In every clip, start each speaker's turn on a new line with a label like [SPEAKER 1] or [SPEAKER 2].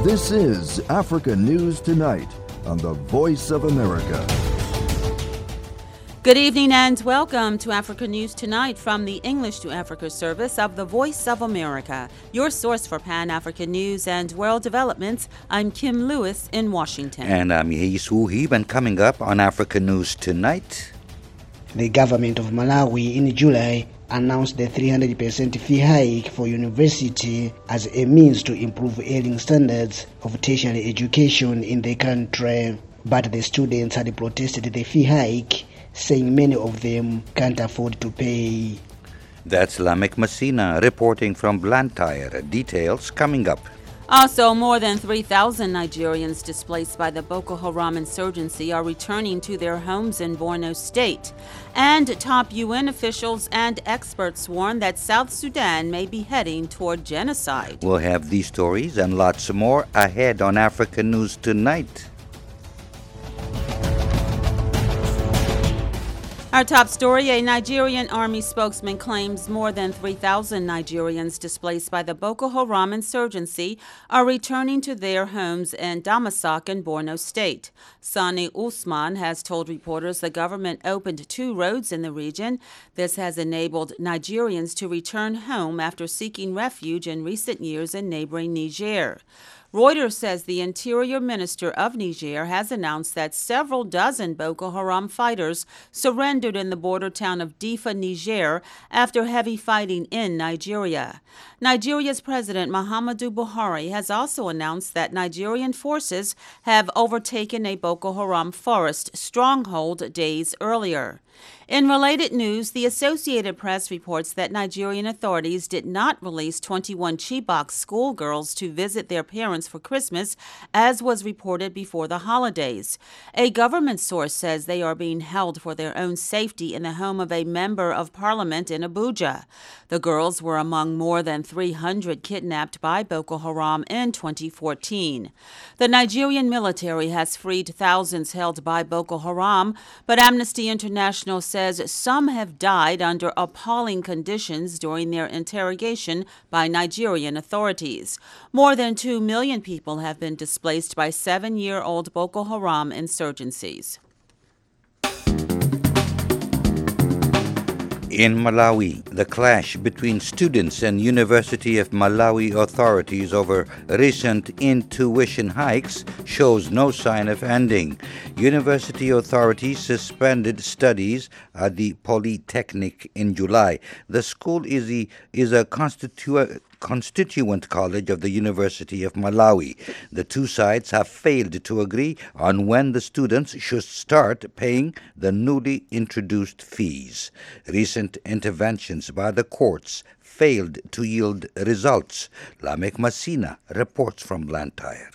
[SPEAKER 1] This is Africa News Tonight on the Voice of America.
[SPEAKER 2] Good evening and welcome to Africa News Tonight from the English to Africa service of the Voice of America, your source for Pan-African news and world developments. I'm Kim Lewis in Washington.
[SPEAKER 3] And I'm Yehis Wuhib, and coming up on Africa News Tonight.
[SPEAKER 4] The government of Malawi in July announced the 300% fee hike for university as a means to improve earning standards of tertiary education in the country. But the students had protested the fee hike, saying many of them can't afford to pay.
[SPEAKER 3] That's Lamek Masina reporting from Blantyre. Details coming up.
[SPEAKER 2] Also, more than 3,000 Nigerians displaced by the Boko Haram insurgency are returning to their homes in Borno State. And top UN officials and experts warn that South Sudan may be heading toward genocide.
[SPEAKER 3] We'll have these stories and lots more ahead on Africa News Tonight.
[SPEAKER 2] Our top story, a Nigerian army spokesman claims more than 3,000 Nigerians displaced by the Boko Haram insurgency are returning to their homes in Damasak in Borno State. Sani Usman has told reporters the government opened 2 roads in the region. This has enabled Nigerians to return home after seeking refuge in recent years in neighboring Niger. Reuters says the Interior Minister of Niger has announced that several dozen Boko Haram fighters surrendered in the border town of Difa, Niger, after heavy fighting in Nigeria. Nigeria's President Muhammadu Buhari has also announced that Nigerian forces have overtaken a Boko Haram forest stronghold days earlier. In related news, the Associated Press reports that Nigerian authorities did not release 21 Chibok schoolgirls to visit their parents for Christmas, as was reported before the holidays. A government source says they are being held for their own safety in the home of a member of parliament in Abuja. The girls were among more than 300 kidnapped by Boko Haram in 2014. The Nigerian military has freed thousands held by Boko Haram, but Amnesty International says some have died under appalling conditions during their interrogation by Nigerian authorities. More than 2 million people have been displaced by 7-year-old Boko Haram insurgencies.
[SPEAKER 3] In Malawi, the clash between students and University of Malawi authorities over recent tuition hikes shows no sign of ending. University authorities suspended studies at the Polytechnic in July. The school is a constituent college of the University of Malawi. The two sides have failed to agree on when the students should start paying the newly introduced fees. Recent interventions by the courts failed to yield results. Lamek Masina reports from Blantyre.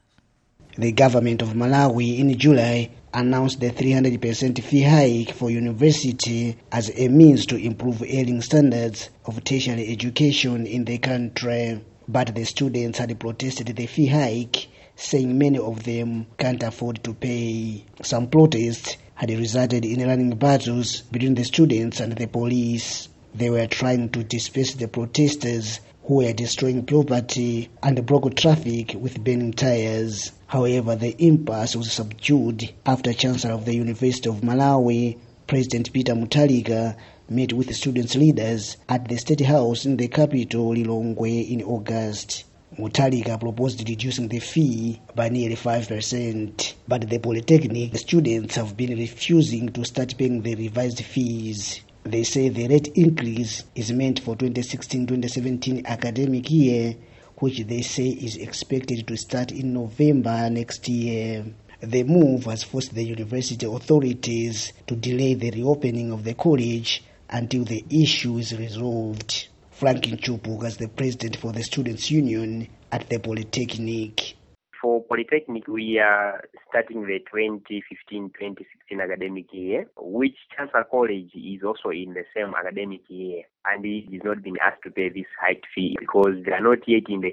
[SPEAKER 4] The government of Malawi in July announced the 300% fee hike for university as a means to improve earning standards of tertiary education in the country. But the students had protested the fee hike, saying many of them can't afford to pay. Some protests had resulted in running battles between the students and the police. They were trying to disperse the protesters who were destroying property and broke traffic with burning tires. However, the impasse was subdued after Chancellor of the University of Malawi, President Peter Mutharika, met with students' leaders at the State House in the capital, Lilongwe, in August. Mutharika proposed reducing the fee by nearly 5%, but the Polytechnic students have been refusing to start paying the revised fees. They say the rate increase is meant for 2016-2017 academic year, which they say is expected to start in November next year. The move has forced the university authorities to delay the reopening of the college until the issue is resolved. Franklin Chupuk is the president for the Students' Union at the Polytechnic.
[SPEAKER 5] For Polytechnic, we are starting the 2015-2016 academic year, which Chancellor College is also in the same academic year, and it is not being asked to pay this hiked fee because they are not yet in the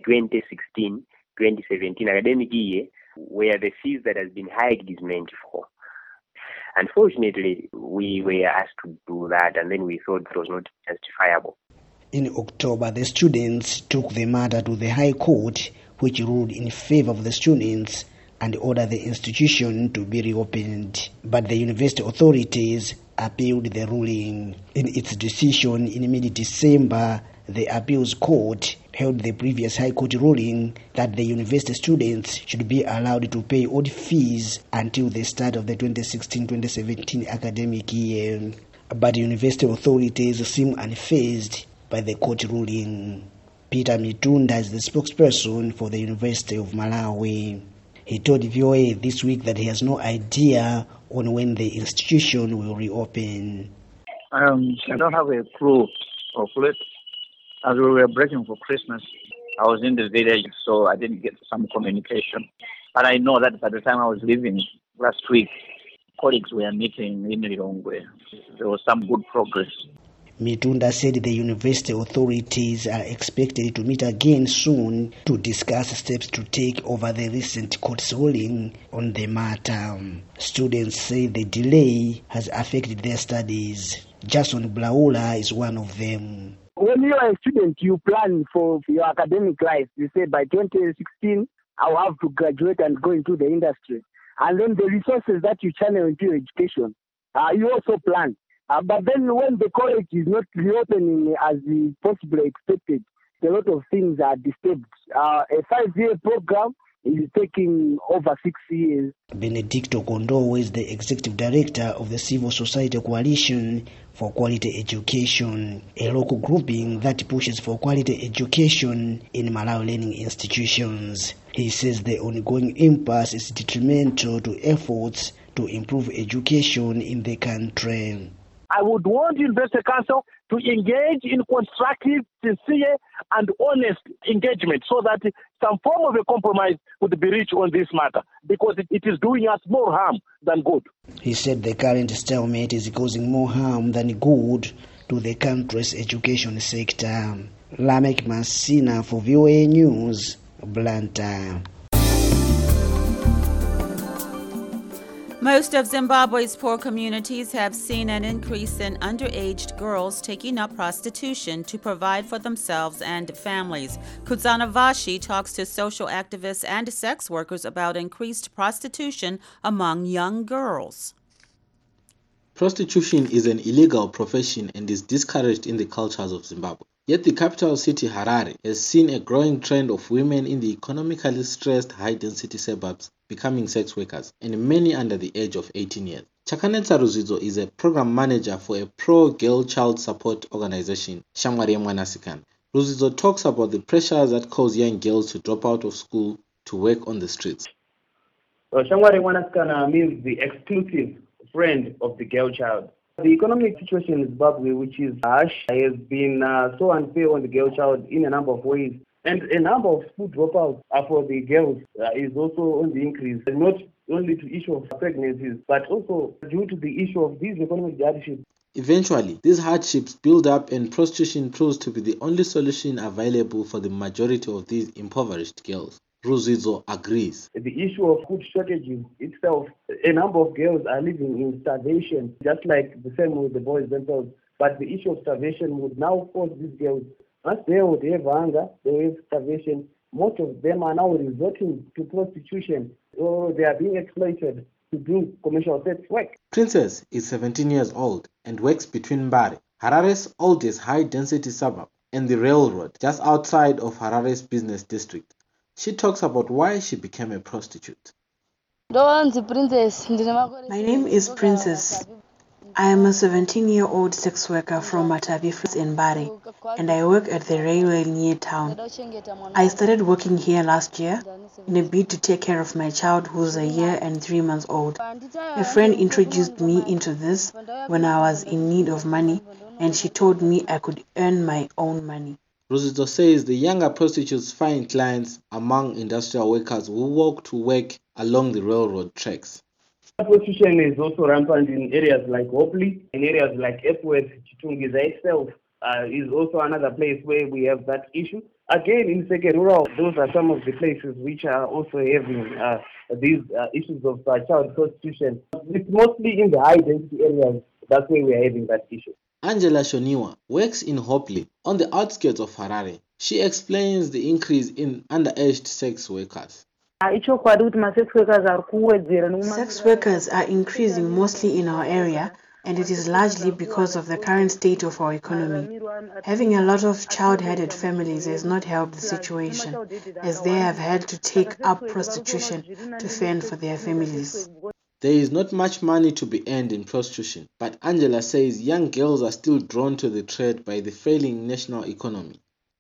[SPEAKER 5] 2016-2017 academic year, where the fees that has been hiked is meant for. Unfortunately, we were asked to do that, and then we thought it was not justifiable.
[SPEAKER 4] In October, the students took the matter to the High Court, which ruled in favor of the students and ordered the institution to be reopened. But the university authorities appealed the ruling. In its decision in mid-December, the appeals court held the previous High Court ruling that the university students should be allowed to pay odd fees until the start of the 2016-2017 academic year. But university authorities seem unfazed by the court ruling. Peter Mitunda is the spokesperson for the University of Malawi. He told VOA this week that he has no idea on when the institution will reopen.
[SPEAKER 6] I don't have a clue of it. As we were breaking for Christmas, I was in the village, so I didn't get some communication. But I know that by the time I was leaving last week, colleagues were meeting in Lilongwe. There was some good progress.
[SPEAKER 4] Mitunda said the university authorities are expected to meet again soon to discuss steps to take over the recent court's ruling on the matter. Students say the delay has affected their studies. Jason Blaula is one of them.
[SPEAKER 7] When you are a student, you plan for your academic life. You say by 2016, I'll have to graduate and go into the industry. And then the resources that you channel into education, you also plan. But then when the college is not reopening as possibly expected, a lot of things are disturbed. A 5-year program is taking over 6 years.
[SPEAKER 4] Benedicto Kondowo is the executive director of the Civil Society Coalition for Quality Education, a local grouping that pushes for quality education in Malawi learning institutions. He says the ongoing impasse is detrimental to efforts to improve education in the country.
[SPEAKER 7] I would want the University Council to engage in constructive, sincere, and honest engagement so that some form of a compromise would be reached on this matter, because it is doing us more harm than good.
[SPEAKER 4] He said the current stalemate is causing more harm than good to the country's education sector. Lamek Masina for VOA News, Blantyre.
[SPEAKER 2] Most of Zimbabwe's poor communities have seen an increase in underage girls taking up prostitution to provide for themselves and families. Kudzana Vashi talks to social activists and sex workers about increased prostitution among young girls.
[SPEAKER 8] Prostitution is an illegal profession and is discouraged in the cultures of Zimbabwe. Yet the capital city, Harare, has seen a growing trend of women in the economically stressed high-density suburbs becoming sex workers, and many under the age of 18 years. Chakanetsa Ruzidzo is a program manager for a pro-girl child support organization, Shamwari Mwanasikana. Ruzidzo talks about the pressures that cause young girls to drop out of school to work on the streets.
[SPEAKER 9] Shamwari Mwanasikana means the exclusive friend of the girl child. The economic situation in Zimbabwe, which is harsh, has been so unfair on the girl child in a number of ways. And a number of school dropouts for the girls is also on the increase, not only to issue of pregnancies, but also due to the issue of these economic hardships.
[SPEAKER 8] Eventually, these hardships build up and prostitution proves to be the only solution available for the majority of these impoverished girls. Ruzidzo agrees.
[SPEAKER 9] The issue of food shortages itself, a number of girls are living in starvation, just like the same with the boys themselves. But the issue of starvation would now force these girls, once they would have hunger, they have starvation, most of them are now resorting to prostitution, or they are being exploited to do commercial sex work.
[SPEAKER 8] Princess is 17 years old and works between Mbare, Harare's oldest high-density suburb, and the railroad just outside of Harare's business district. She talks about why she became a prostitute.
[SPEAKER 10] My name is Princess. I am a 17-year-old sex worker from Matavi in Mbare, and I work at the railway near town. I started working here last year in a bid to take care of my child who's a year and 3 months old. A friend introduced me into this when I was in need of money, and she told me I could earn my own money.
[SPEAKER 8] Ruzidzo says the younger prostitutes find clients among industrial workers who walk to work along the railroad tracks.
[SPEAKER 9] Prostitution is also rampant in areas like Hopley, in areas like Epworth. Chitungiza itself is also another place where we have that issue. Again, in Seke Rural, those are some of the places which are also having these issues of child prostitution. It's mostly in the high-density areas. That's where we are having that issue.
[SPEAKER 8] Angela Shoniwa works in Hopley, on the outskirts of Harare. She explains the increase in underage sex workers.
[SPEAKER 10] Sex workers are increasing mostly in our area, and it is largely because of the current state of our economy. Having a lot of child-headed families has not helped the situation, as they have had to take up prostitution to fend for their families.
[SPEAKER 8] There is not much money to be earned in prostitution, but Angela says young girls are still drawn to the trade by the failing national economy.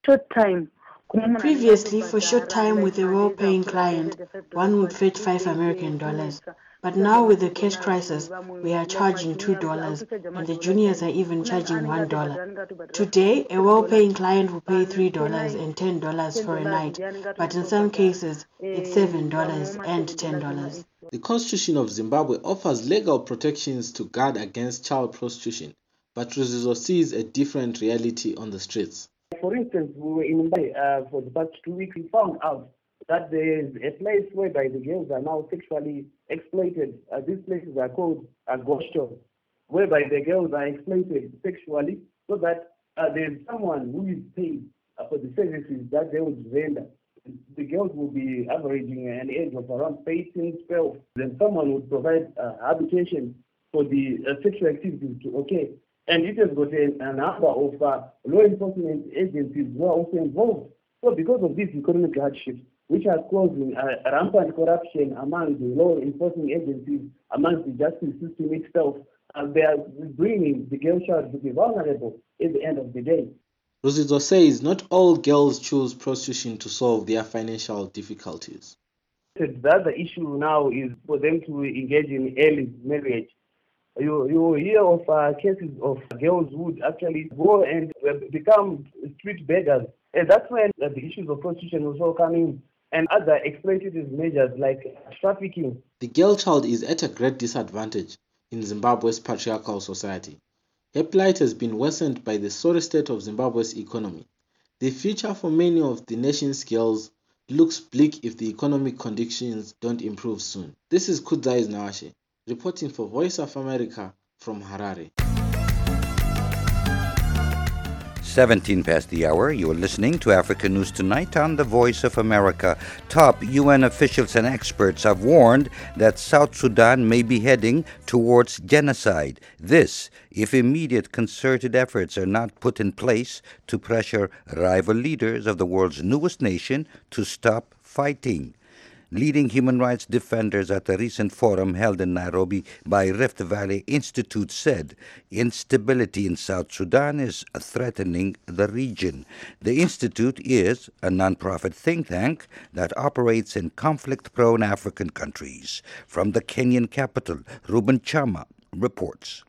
[SPEAKER 10] Previously, for short time with a well-paying client, one would fetch $5 But now with the cash crisis, we are charging $2, and the juniors are even charging $1. Today, a well-paying client will pay $3 and $10 for a night, but in some cases, it's $7 and $10.
[SPEAKER 8] The Constitution of Zimbabwe offers legal protections to guard against child prostitution, but Ruzizo sees a different reality on the streets.
[SPEAKER 9] For instance, we were in Mumbai for the past 2 weeks. We found out that there is a place whereby the girls are now sexually exploited. These places are called Agosho, whereby the girls are exploited sexually so that there's someone who is paid for the services that they would render. The girls will be averaging an age of around 18, 12. Then someone would provide habitation for the sexual activities to occur. And it has got a number of law enforcement agencies who are also involved. So because of this economic hardship, which are causing rampant corruption among the law enforcement agencies, among the justice system itself, they are bringing the girl child to be vulnerable at the end of the day.
[SPEAKER 8] Ruzizo says not all girls choose prostitution to solve their financial difficulties.
[SPEAKER 9] The other issue now is for them to engage in early marriage. You hear of cases of girls who would actually go and become street beggars. And that's when the issues of prostitution also come in, and other exploitative measures like trafficking.
[SPEAKER 8] The girl child is at a great disadvantage in Zimbabwe's patriarchal society. Her plight has been worsened by the sorry state of Zimbabwe's economy. The future for many of the nation's girls looks bleak if the economic conditions don't improve soon. This is Kudzai Nawashe, reporting for Voice of America from Harare.
[SPEAKER 3] 17 past the hour. You are listening to Africa News Tonight on the Voice of America. Top UN officials and experts have warned that South Sudan may be heading towards genocide. This, if immediate concerted efforts are not put in place to pressure rival leaders of the world's newest nation to stop fighting. Leading human rights defenders at a recent forum held in Nairobi by Rift Valley Institute said instability in South Sudan is threatening the region. The Institute is a nonprofit think tank that operates in conflict-prone African countries. From the Kenyan capital, Ruben Chama reports.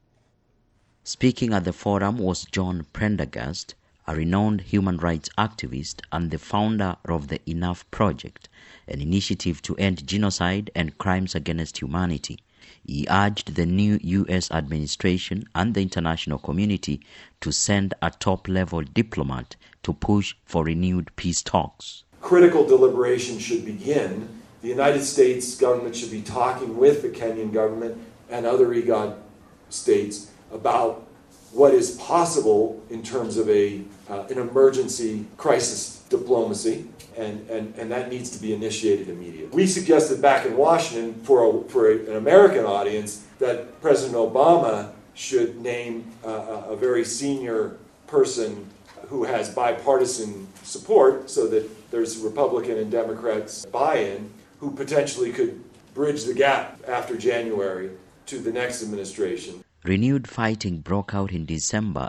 [SPEAKER 11] Speaking at the forum was John Prendergast, a renowned human rights activist and the founder of the Enough Project, an initiative to end genocide and crimes against humanity. He urged the new U.S. administration and the international community to send a top-level diplomat to push for renewed peace talks.
[SPEAKER 12] Critical deliberation should begin. The United States government should be talking with the Kenyan government and other IGAD states about what is possible in terms of an emergency crisis diplomacy, and that needs to be initiated immediately. We suggested back in Washington for an American audience that President Obama should name a very senior person who has bipartisan support so that there's Republican and Democrats buy-in, who potentially could bridge the gap after January to the next administration.
[SPEAKER 11] Renewed fighting broke out in December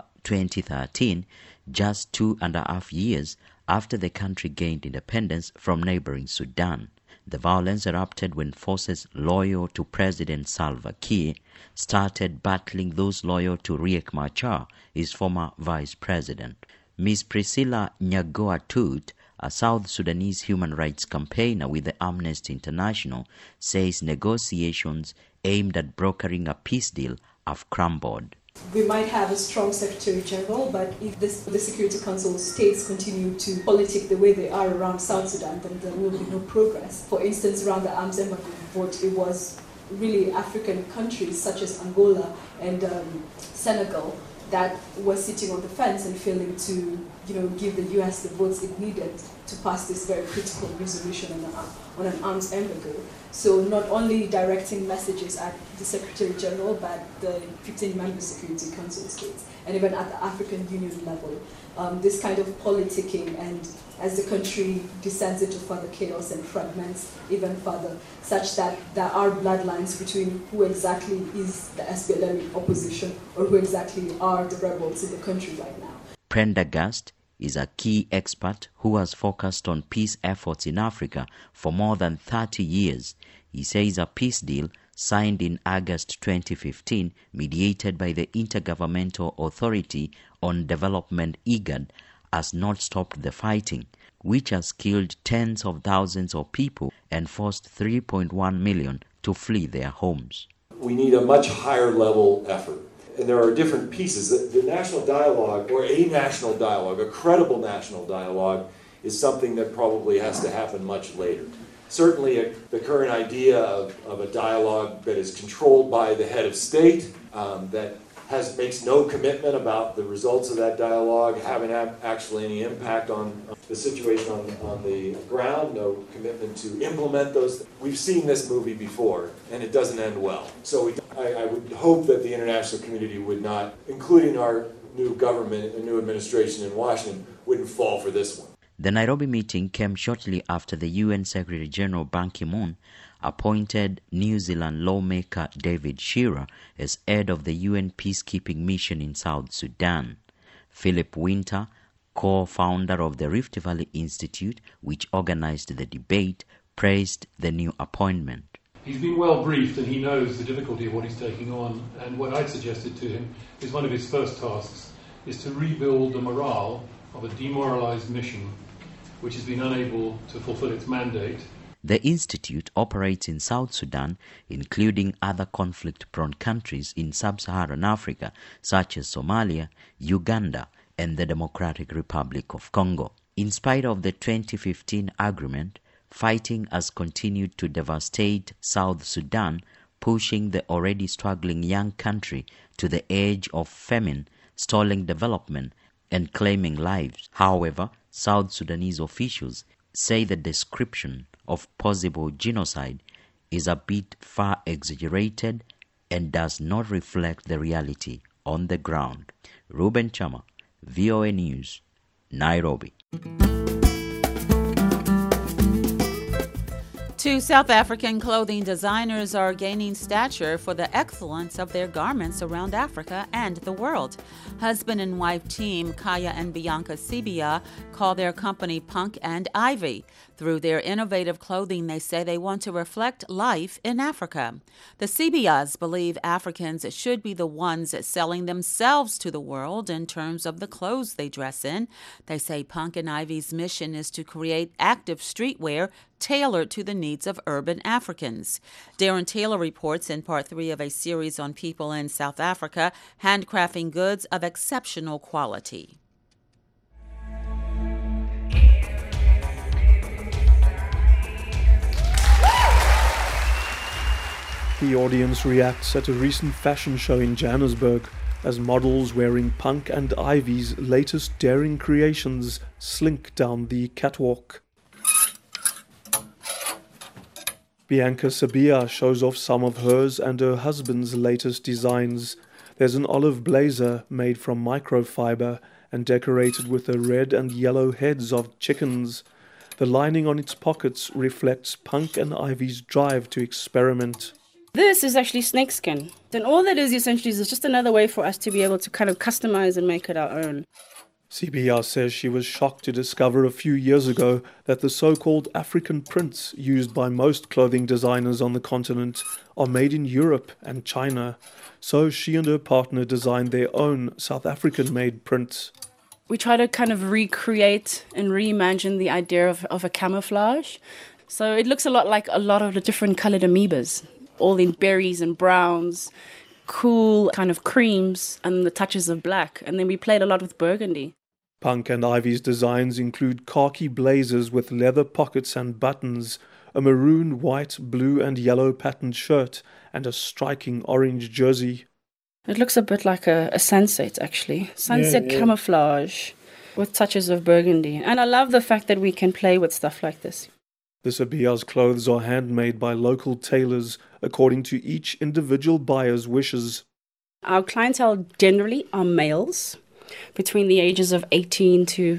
[SPEAKER 11] 2013, just 2.5 years after the country gained independence from neighboring Sudan. The violence erupted when forces loyal to President Salva Kiir started battling those loyal to Riek Machar, his former vice president. Ms. Priscilla Nyagoa Tut, a South Sudanese human rights campaigner with the Amnesty International, says negotiations aimed at brokering a peace deal have crumbled.
[SPEAKER 13] We might have a strong Secretary General, but if the Security Council states continue to politic the way they are around South Sudan, then there will be no progress. For instance, around the arms embargo vote, it was really African countries such as Angola and Senegal that was sitting on the fence and failing to, give the US the votes it needed to pass this very critical resolution on an arms embargo. So not only directing messages at the Secretary General, but the 15-member Security Council states, and even at the African Union level. This kind of politicking, and as the country descends into further chaos and fragments even further, such that there are bloodlines between who exactly is the SPLM opposition or who exactly are the rebels in the country right now.
[SPEAKER 11] Prendergast is a key expert who has focused on peace efforts in Africa for more than 30 years. He says a peace deal signed in August 2015, mediated by the Intergovernmental Authority on Development IGAD, has not stopped the fighting, which has killed tens of thousands of people and forced 3.1 million to flee their homes.
[SPEAKER 12] We need a much higher level effort. And there are different pieces. The national dialogue, or a national dialogue, a credible national dialogue, is something that probably has to happen much later. Certainly the current idea of a dialogue that is controlled by the head of state, that makes no commitment about the results of that dialogue, having actually any impact on the situation on the ground, no commitment to implement those. We've seen this movie before, and it doesn't end well. So I would hope that the international community would not, including our new government and new administration in Washington, wouldn't fall for this one.
[SPEAKER 11] The Nairobi meeting came shortly after the UN Secretary General Ban Ki-moon appointed New Zealand lawmaker David Shearer as head of the UN peacekeeping mission in South Sudan. Philip Winter, co-founder of the Rift Valley Institute, which organized the debate, praised the new appointment.
[SPEAKER 14] He's been well briefed and he knows the difficulty of what he's taking on, and what I'd suggested to him is one of his first tasks is to rebuild the morale of a demoralized mission which has been unable to fulfill its mandate.
[SPEAKER 11] The Institute operates in South Sudan, including other conflict-prone countries in sub-Saharan Africa, such as Somalia, Uganda, and the Democratic Republic of Congo. In spite of the 2015 agreement, fighting has continued to devastate South Sudan, pushing the already struggling young country to the edge of famine, stalling development, and claiming lives. However, South Sudanese officials say the description of possible genocide is a bit far exaggerated and does not reflect the reality on the ground. Ruben Chama, VOA News, Nairobi.
[SPEAKER 2] Two South African clothing designers are gaining stature for the excellence of their garments around Africa and the world. Husband and wife team Kaya and Bianca Sibia call their company Punk and Ivy. Through their innovative clothing, they say they want to reflect life in Africa. The Sibias believe Africans should be the ones selling themselves to the world in terms of the clothes they dress in. They say Punk and Ivy's mission is to create active streetwear tailored to the needs of urban Africans. Darren Taylor reports in part 3 of a series on people in South Africa handcrafting goods of exceptional quality.
[SPEAKER 15] The audience reacts at a recent fashion show in Johannesburg as models wearing Punk and Ivy's latest daring creations slink down the catwalk. Bianca Sabia shows off some of hers and her husband's latest designs. There's an olive blazer made from microfiber and decorated with the red and yellow heads of chickens. The lining on its pockets reflects Punk and Ivy's drive to experiment.
[SPEAKER 16] This is actually snakeskin. And all that is essentially is just another way for us to be able to kind of customize and make it our own.
[SPEAKER 15] CBR says she was shocked to discover a few years ago that the so-called African prints used by most clothing designers on the continent are made in Europe and China. So she and her partner designed their own South African-made prints.
[SPEAKER 16] We try to kind of recreate and reimagine the idea of a camouflage. So it looks a lot like a lot of the different colored amoebas, all in berries and browns, cool kind of creams and the touches of black. And then we played a lot with burgundy.
[SPEAKER 15] Punk and Ivy's designs include khaki blazers with leather pockets and buttons, a maroon, white, blue and yellow patterned shirt, and a striking orange jersey.
[SPEAKER 16] It looks a bit like a sunset, actually. Sunset
[SPEAKER 15] Yeah.
[SPEAKER 16] camouflage with touches of burgundy. And I love the fact that we can play with stuff like this.
[SPEAKER 15] The Sabia's clothes are handmade by local tailors according to each individual buyer's wishes.
[SPEAKER 16] Our clientele generally are males between the ages of 18 to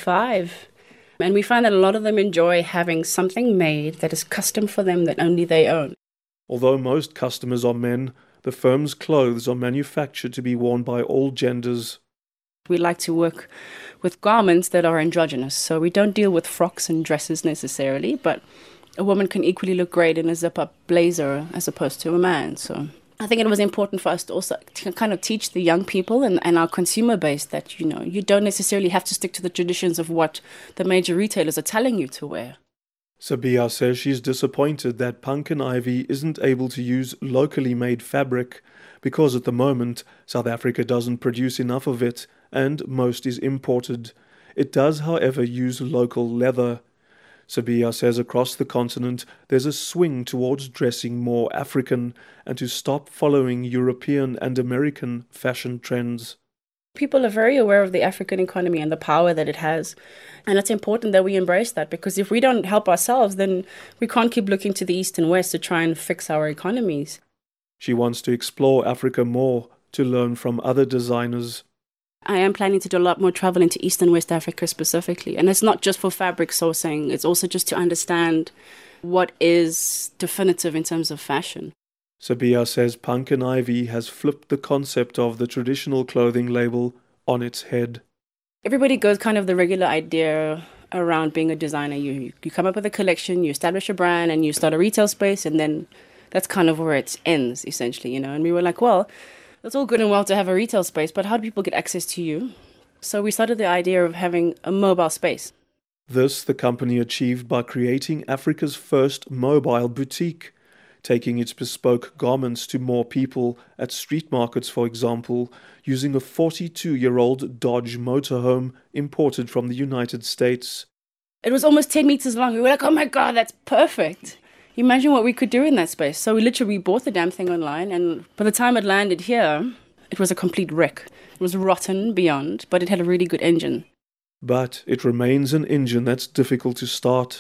[SPEAKER 16] 55. And we find that a lot of them enjoy having something made that is custom for them that only they own.
[SPEAKER 15] Although most customers are men, the firm's clothes are manufactured to be worn by all genders.
[SPEAKER 16] We like to work with garments that are androgynous. So we don't deal with frocks and dresses necessarily, but a woman can equally look great in a zip-up blazer as opposed to a man. So I think it was important for us to also kind of teach the young people and our consumer base that, you don't necessarily have to stick to the traditions of what the major retailers are telling you to wear.
[SPEAKER 15] Sabia says she's disappointed that Pumpkin Ivy isn't able to use locally made fabric because at the moment South Africa doesn't produce enough of it and most is imported. It does, however, use local leather. Sabia says across the continent there's a swing towards dressing more African and to stop following European and American fashion trends.
[SPEAKER 16] People are very aware of the African economy and the power that it has. And it's important that we embrace that, because if we don't help ourselves, then we can't keep looking to the East and West to try and fix our economies.
[SPEAKER 15] She wants to explore Africa more, to learn from other designers.
[SPEAKER 16] I am planning to do a lot more travel into East and West Africa specifically. And it's not just for fabric sourcing, it's also just to understand what is definitive in terms of fashion.
[SPEAKER 15] Sabia says Pumpkin Ivy has flipped the concept of the traditional clothing label on its head.
[SPEAKER 16] Everybody goes kind of the regular idea around being a designer. You come up with a collection, you establish a brand, and you start a retail space, and then that's kind of where it ends, essentially, And we were like, well, it's all good and well to have a retail space, but how do people get access to you? So we started the idea of having a mobile space.
[SPEAKER 15] This the company achieved by creating Africa's first mobile boutique, taking its bespoke garments to more people at street markets, for example, using a 42-year-old Dodge motorhome imported from the United States.
[SPEAKER 16] It was almost 10 meters long. We were like, oh my God, that's perfect. Imagine what we could do in that space. So we bought the damn thing online, and by the time it landed here, it was a complete wreck. It was rotten beyond, but it had a really good engine.
[SPEAKER 15] But it remains an engine that's difficult to start.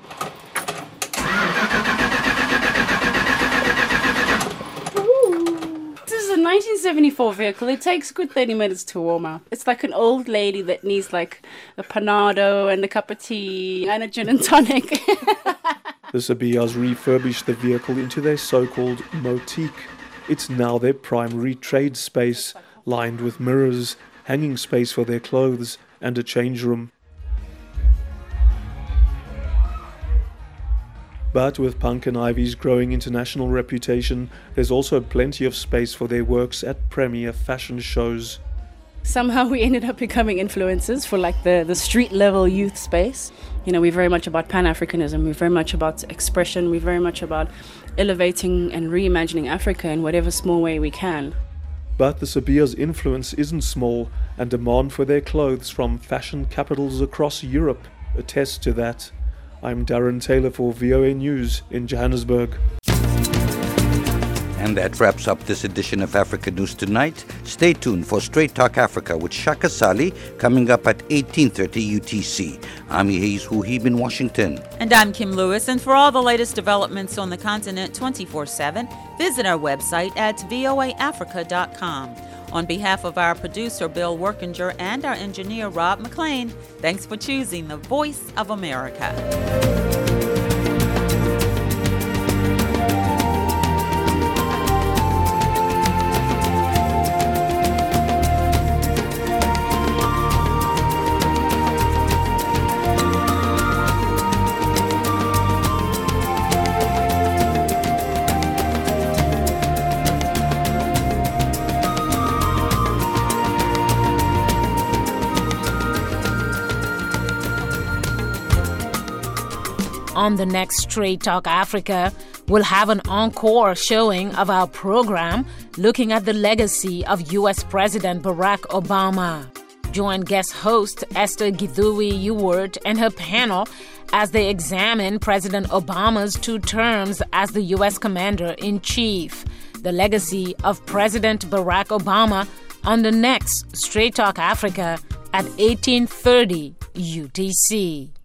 [SPEAKER 16] This is a 1974 vehicle. It takes a good 30 minutes to warm up. It's like an old lady that needs like a panado and a cup of tea and a gin and tonic.
[SPEAKER 15] The Sabias refurbished the vehicle into their so-called motique. It's now their primary trade space, lined with mirrors, hanging space for their clothes, and a change room. But with Pumpkin Ivy's growing international reputation, there's also plenty of space for their works at premier fashion shows.
[SPEAKER 16] Somehow we ended up becoming influencers for like the street level youth space. We're very much about Pan-Africanism, we're very much about expression, we're very much about elevating and reimagining Africa in whatever small way we can.
[SPEAKER 15] But the Sabia's influence isn't small, and demand for their clothes from fashion capitals across Europe attests to that. I'm Darren Taylor for VOA News in Johannesburg.
[SPEAKER 3] And that wraps up this edition of Africa News Tonight. Stay tuned for Straight Talk Africa with Shaka Sali coming up at 18:30 UTC. I'm Hayes Huhib in Washington.
[SPEAKER 2] And I'm Kim Lewis. And for all the latest developments on the continent 24/7, visit our website at voaafrica.com. On behalf of our producer, Bill Workinger, and our engineer, Rob McLean, thanks for choosing the Voice of America.
[SPEAKER 17] On the next Straight Talk Africa, we'll have an encore showing of our program looking at the legacy of U.S. President Barack Obama. Join guest host Esther Githui-Ewart and her panel as they examine President Obama's 2 terms as the U.S. Commander-in-Chief. the legacy of President Barack Obama on the next Straight Talk Africa at 18:30 UTC.